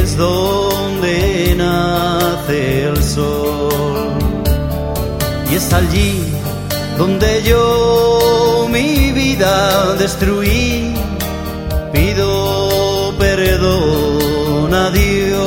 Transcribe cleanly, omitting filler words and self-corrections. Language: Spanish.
es donde nace el sol. Y es allí donde yo mi vida destruí. Pido perdón a Dios.